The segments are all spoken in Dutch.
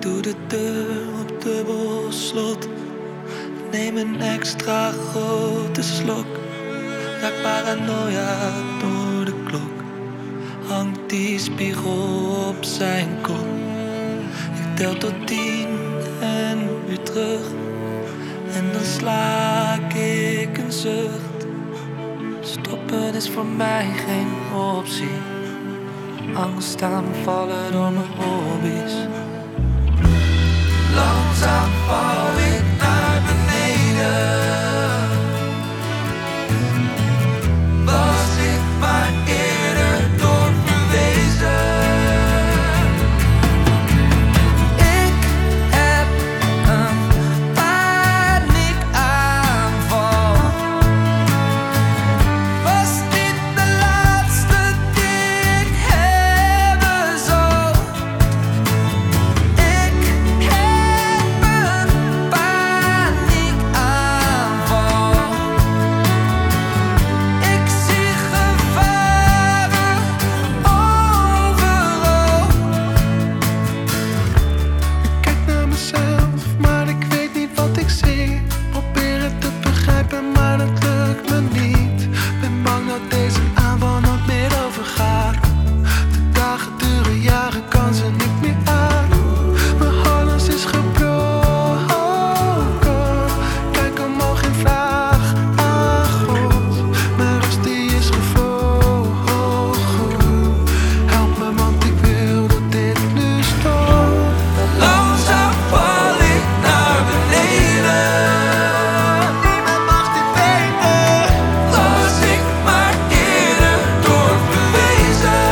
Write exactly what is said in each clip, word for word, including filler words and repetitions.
doe de deur op dubbel slot. Neem een extra grote slok. Raak paranoia door de klok. Hangt die spiegel op zijn kop. Ik tel tot tien en weer terug. En dan slaak ik een zucht. Stoppen is voor mij geen optie. Angst aanvallen door mijn hobby's. Langzaam val ik naar beneden. Was ik maar eerder door verwezen. Ik heb een paniekaanval. Was dit de laatste die ik hebben zou? Ik heb een paniekaanval. Ik zie gevaren overal. Ik kijk naar mezelf, maar ik weet niet wat ik zie. Probeer het te begrijpen, maar het lukt me niet. Ben bang dat deze aanval nooit meer overgaat. De dagen duren jaren, kan ze niet meer aan. Mijn harnas is gebroken. Kijk omhoog in vraag aan God. Mijn rust die is gevlogen. Help me, want ik wil dat dit nu stopt. Langzaam val ik naar beneden. Niemand mag dit weten. Was ik maar eerder door verwezen.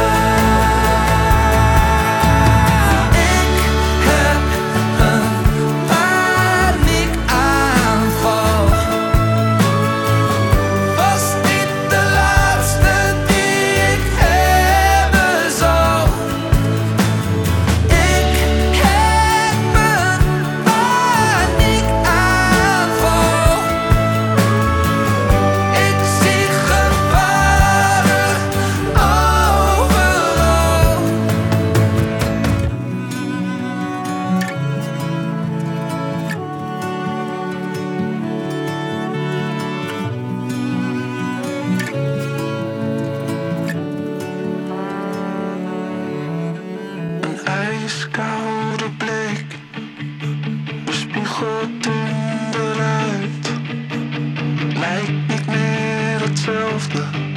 Ik heb een paniekaanval. Was dit de laatste die ik hebben zou? Ik heb een paniekaanval. Ik zie gevaren overal. Een ijskoude blik bespiegelt in de ruit. Lijkt niet meer hetzelfde.